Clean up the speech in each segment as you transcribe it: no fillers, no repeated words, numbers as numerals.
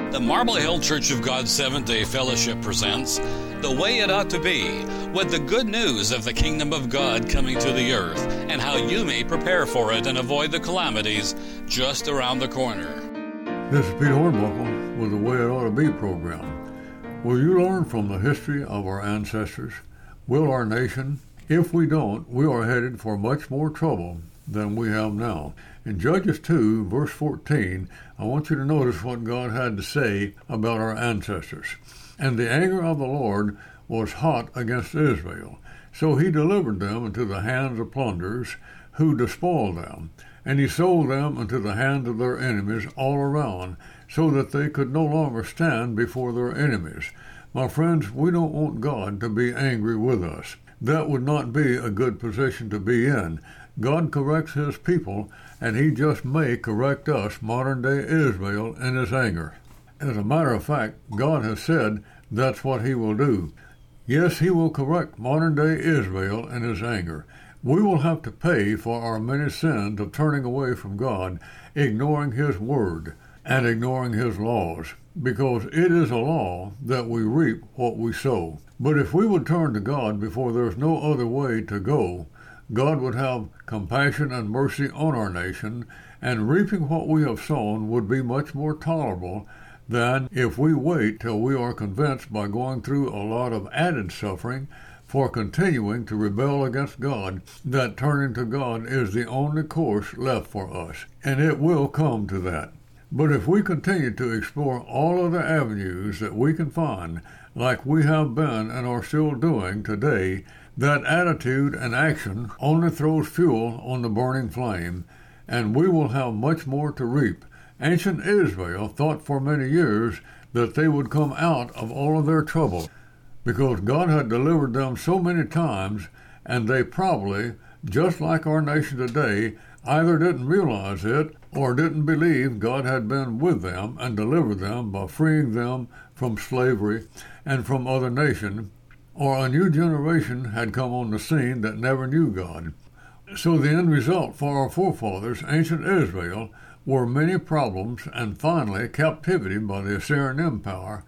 The Marble Hill Church of God Seventh-day Fellowship presents The Way It Ought to Be, with the good news of the kingdom of God coming to the earth and how you may prepare for it and avoid the calamities just around the corner. This is Pete Hornbuckle with the Way It Ought to Be program. Will you learn from the history of our ancestors? Will our nation? If we don't, we are headed for much more trouble than we have now. In Judges 2, verse 14, I want you to notice what God had to say about our ancestors. And the anger of the Lord was hot against Israel, so he delivered them into the hands of plunderers, who despoiled them. And he sold them into the hands of their enemies all around, so that they could no longer stand before their enemies. My friends, we don't want God to be angry with us. That would not be a good position to be in. God corrects his people, and he just may correct us, modern-day Israel, in his anger. As a matter of fact, God has said that's what he will do. Yes, he will correct modern-day Israel in his anger. We will have to pay for our many sins of turning away from God, ignoring his word, and ignoring his laws, because it is a law that we reap what we sow. But if we would turn to God before there's no other way to go, God would have compassion and mercy on our nation, and reaping what we have sown would be much more tolerable than if we wait till we are convinced by going through a lot of added suffering for continuing to rebel against God, that turning to God is the only course left for us, and it will come to that. But if we continue to explore all other avenues that we can find, like we have been and are still doing today, that attitude and action only throws fuel on the burning flame, and we will have much more to reap. Ancient Israel thought for many years that they would come out of all of their trouble, because God had delivered them so many times, and they probably, just like our nation today, either didn't realize it or didn't believe God had been with them and delivered them by freeing them from slavery and from other nations, or a new generation had come on the scene that never knew God. So the end result for our forefathers, ancient Israel, were many problems and finally captivity by the Assyrian Empire,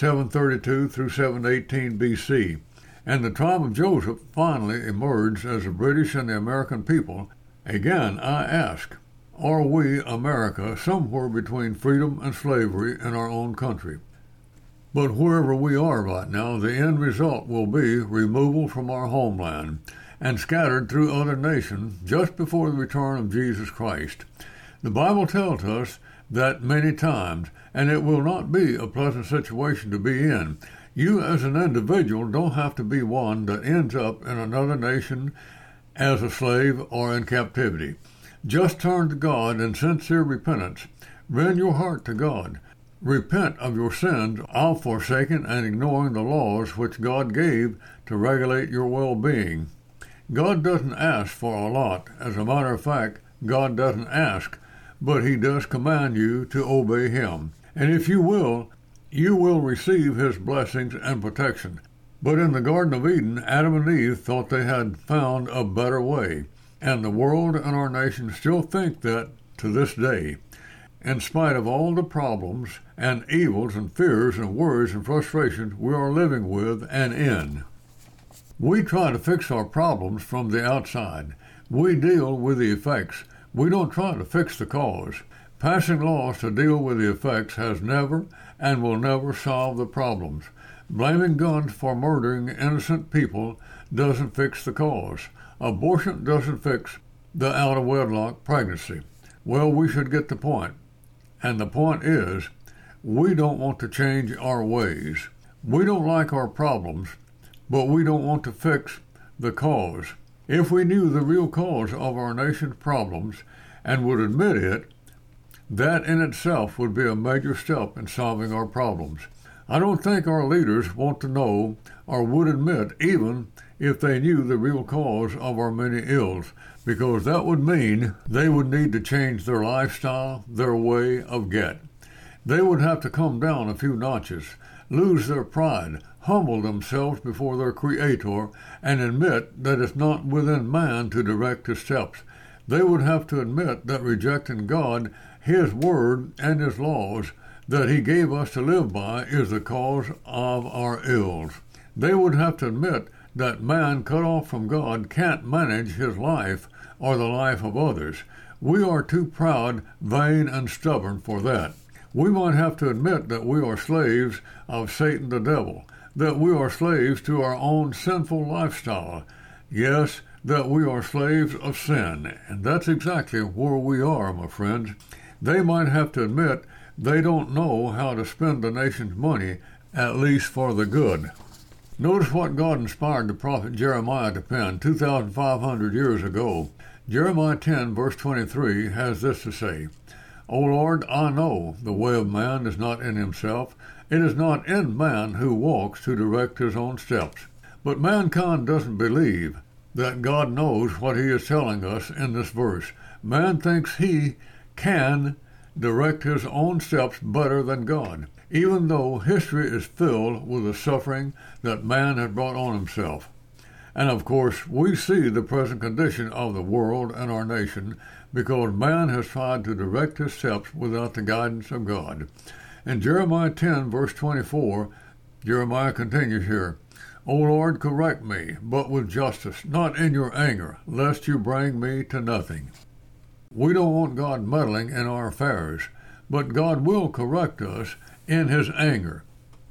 732 through 718 BC. And the tribe of Joseph finally emerged as the British and the American people. Again, I ask, are we, America, somewhere between freedom and slavery in our own country? But wherever we are right now, the end result will be removal from our homeland and scattered through other nations just before the return of Jesus Christ. The Bible tells us that many times, and it will not be a pleasant situation to be in. You as an individual don't have to be one that ends up in another nation as a slave or in captivity. Just turn to God in sincere repentance. Rend your heart to God. Repent of your sins of forsaking and ignoring the laws which God gave to regulate your well-being. God doesn't ask for a lot. As a matter of fact, God doesn't ask, but he does command you to obey him. And if you will receive his blessings and protection. But in the Garden of Eden, Adam and Eve thought they had found a better way, and the world and our nation still think that to this day. In spite of all the problems and evils and fears and worries and frustrations we are living with and in. We try to fix our problems from the outside. We deal with the effects. We don't try to fix the cause. Passing laws to deal with the effects has never and will never solve the problems. Blaming guns for murdering innocent people doesn't fix the cause. Abortion doesn't fix the out-of-wedlock pregnancy. Well, we should get the point. And the point is, we don't want to change our ways. We don't like our problems, but we don't want to fix the cause. If we knew the real cause of our nation's problems and would admit it, that in itself would be a major step in solving our problems. I don't think our leaders want to know or would admit even if they knew the real cause of our many ills, because that would mean they would need to change their lifestyle, their way of get. They would have to come down a few notches, lose their pride, humble themselves before their Creator, and admit that it's not within man to direct his steps. They would have to admit that rejecting God, his word, and his laws that he gave us to live by is the cause of our ills. They would have to admit that man cut off from God can't manage his life or the life of others. We are too proud, vain, and stubborn for that. We might have to admit that we are slaves of Satan the devil, that we are slaves to our own sinful lifestyle. Yes, that we are slaves of sin, and that's exactly where we are, my friends. They might have to admit they don't know how to spend the nation's money, at least for the good. Notice what God inspired the prophet Jeremiah to pen 2,500 years ago. Jeremiah 10, verse 23 has this to say, O Lord, I know the way of man is not in himself. It is not in man who walks to direct his own steps. But mankind doesn't believe that God knows what he is telling us in this verse. Man thinks he can direct his own steps better than God, even though history is filled with the suffering that man has brought on himself. And of course, we see the present condition of the world and our nation because man has tried to direct his steps without the guidance of God. In Jeremiah 10, verse 24, Jeremiah continues here, O Lord, correct me, but with justice, not in your anger, lest you bring me to nothing. We don't want God meddling in our affairs, but God will correct us in his anger,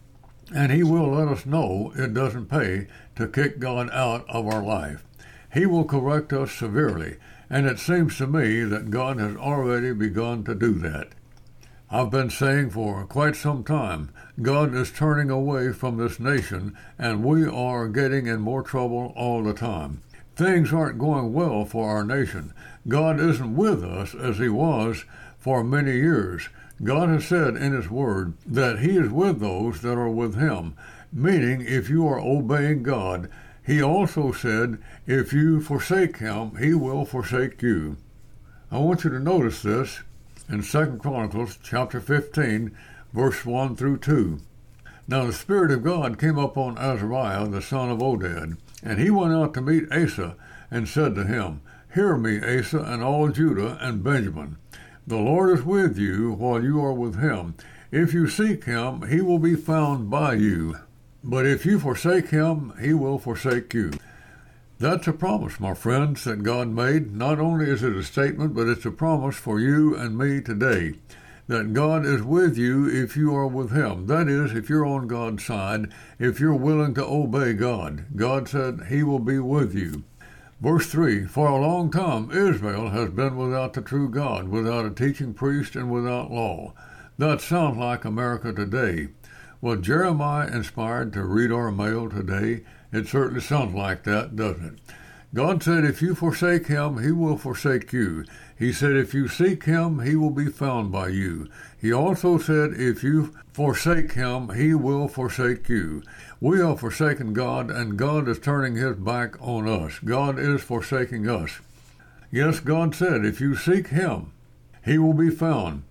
and he will let us know it doesn't pay to kick God out of our life. He will correct us severely, and it seems to me that God has already begun to do that. I've been saying for quite some time, God is turning away from this nation, and we are getting in more trouble all the time. Things aren't going well for our nation. God isn't with us as he was for many years. God has said in his word that he is with those that are with him, meaning if you are obeying God. He also said if you forsake him, he will forsake you. I want you to notice this in 2 Chronicles chapter 15, verse 1 through 2. Now the Spirit of God came upon Azariah, the son of Oded, and he went out to meet Asa, and said to him, Hear me, Asa, and all Judah and Benjamin. The Lord is with you while you are with him. If you seek him, he will be found by you. But if you forsake him, he will forsake you. That's a promise, my friends, that God made. Not only is it a statement, but it's a promise for you and me today, that God is with you if you are with him. That is, if you're on God's side, if you're willing to obey God. God said he will be with you. Verse 3, For a long time Israel has been without the true God, without a teaching priest, and without law. That sounds like America today. Was Jeremiah inspired to read our mail today? It certainly sounds like that, doesn't it? God said, if you forsake him, he will forsake you. He said, if you seek him, he will be found by you. He also said, if you forsake him, he will forsake you. We have forsaken God, and God is turning his back on us. God is forsaking us. Yes, God said, if you seek him, he will be found.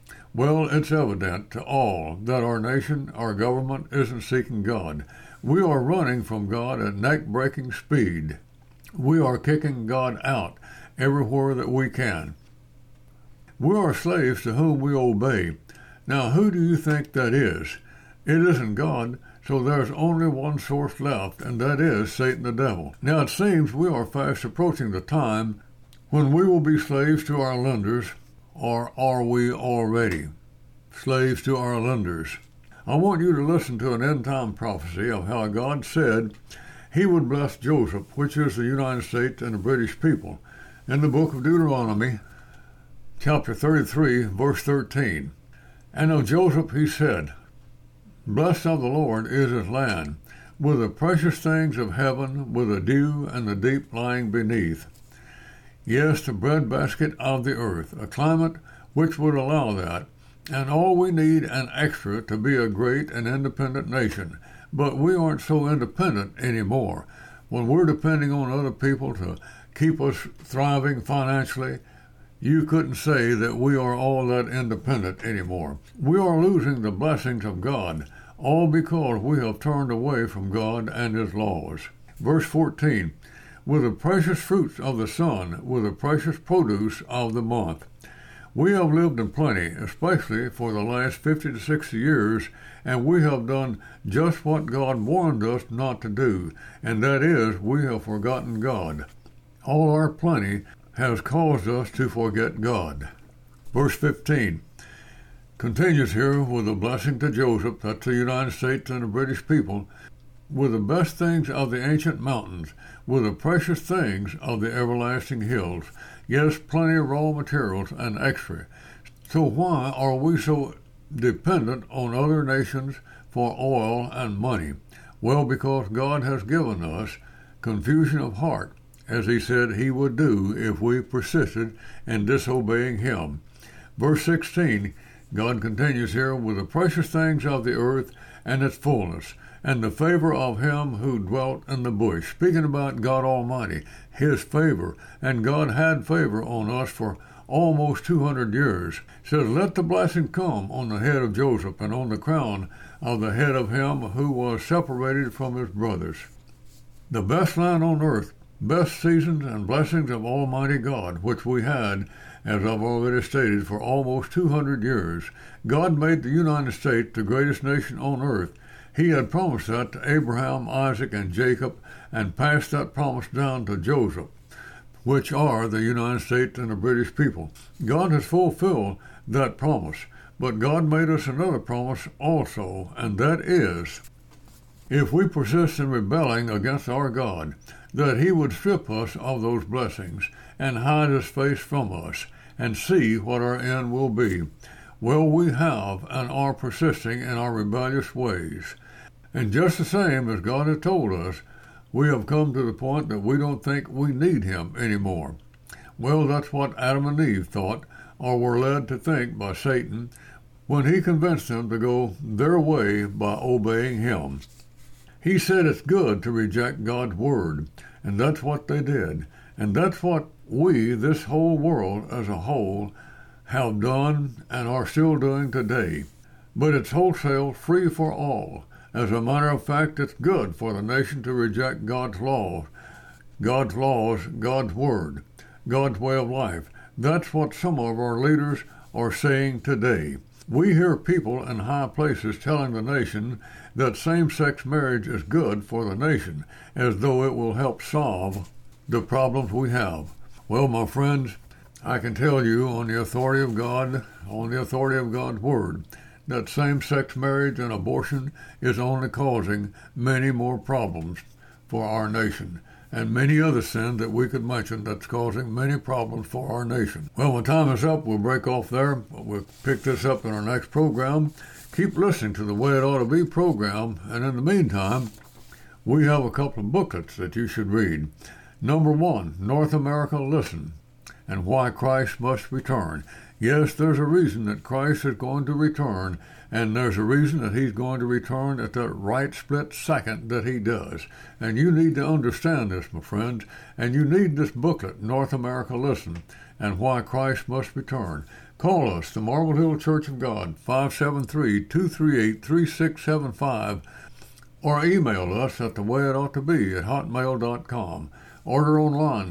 Well, it's evident to all that our nation, our government, isn't seeking God. We are running from God at neck-breaking speed. We are kicking God out everywhere that we can. We are slaves to whom we obey. Now, who do you think that is? It isn't God, so there's only one source left, and that is Satan the devil. Now, it seems we are fast approaching the time when we will be slaves to our lenders, or are we already slaves to our lenders? I want you to listen to an end-time prophecy of how God said he would bless Joseph, which is the United States and the British people, in the book of Deuteronomy, chapter 33, verse 13. And of Joseph he said, Blessed of the Lord is his land, with the precious things of heaven, with the dew and the deep lying beneath. Yes, the breadbasket of the earth, a climate which would allow that, and all we need and extra to be a great and independent nation. But we aren't so independent anymore. When we're depending on other people to keep us thriving financially, you couldn't say that we are all that independent anymore. We are losing the blessings of God, all because we have turned away from God and his laws. Verse 14, with the precious fruits of the sun, with the precious produce of the month. We have lived in plenty, especially for the last 50 to 60 years, and we have done just what God warned us not to do, and that is, we have forgotten God. All our plenty has caused us to forget God. Verse 15 continues here with a blessing to Joseph, that's the United States and the British people, with the best things of the ancient mountains, with the precious things of the everlasting hills. Yes, plenty of raw materials and extra. So why are we so dependent on other nations for oil and money? Well, because God has given us confusion of heart, as he said he would do if we persisted in disobeying him. Verse 16, God continues here, with the precious things of the earth and its fullness, and the favor of him who dwelt in the bush. Speaking about God Almighty, his favor, and God had favor on us for almost 200 years. It says, let the blessing come on the head of Joseph and on the crown of the head of him who was separated from his brothers. The best land on earth, best seasons and blessings of Almighty God, which we had, as I've already stated, for almost 200 years. God made the United States the greatest nation on earth. He had promised that to Abraham, Isaac, and Jacob, and passed that promise down to Joseph, which are the United States and the British people. God has fulfilled that promise, but God made us another promise also, and that is, if we persist in rebelling against our God, that he would strip us of those blessings and hide his face from us, and see what our end will be. Well, we have and are persisting in our rebellious ways. And just the same as God has told us, we have come to the point that we don't think we need him anymore. Well, that's what Adam and Eve thought, or were led to think by Satan, when he convinced them to go their way by obeying him. He said it's good to reject God's word, and that's what they did. And that's what we, this whole world as a whole, have done and are still doing today. But it's wholesale, free for all. As a matter of fact, it's good for the nation to reject God's laws, God's word, God's way of life. That's what some of our leaders are saying today. We hear people in high places telling the nation that same-sex marriage is good for the nation, as though it will help solve the problems we have. Well, my friends, I can tell you on the authority of God, on the authority of God's word, that same-sex marriage and abortion is only causing many more problems for our nation, and many other sins that we could mention that's causing many problems for our nation. Well, my time is up. We'll break off there. We'll pick this up in our next program. Keep listening to the Way It Ought to Be program, and in the meantime, we have a couple of booklets that you should read. Number 1, North America Listen, and Why Christ Must Return. Yes, there's a reason that Christ is going to return, and there's a reason that he's going to return at that right split second that he does. And you need to understand this, my friends, and you need this booklet, North America Listen, and Why Christ Must Return. Call us, the Marble Hill Church of God, 573-238-3675, or email us at thewayitoughtobe@hotmail.com. Order online,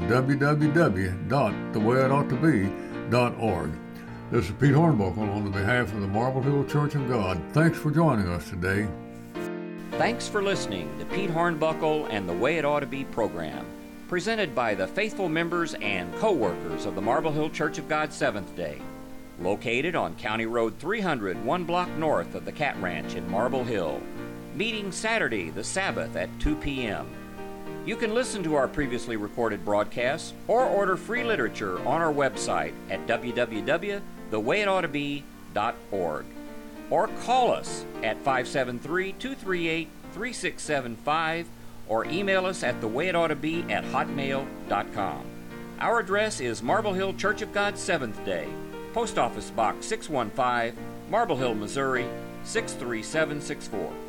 www.thewayitoughtobe.org. This is Pete Hornbuckle on behalf of the Marble Hill Church of God. Thanks for joining us today. Thanks for listening to Pete Hornbuckle and the Way It Ought to Be program, presented by the faithful members and co-workers of the Marble Hill Church of God Seventh-day, located on County Road 300, 1 block north of the Cat Ranch in Marble Hill, meeting Saturday the Sabbath at 2 p.m. You can listen to our previously recorded broadcasts or order free literature on our website at www.thewayitoughtobe.org, or call us at 573-238-3675, or email us at thewayitoughtobe@hotmail.com. Our address is Marble Hill Church of God Seventh-day, Post Office Box 615, Marble Hill, Missouri 63764.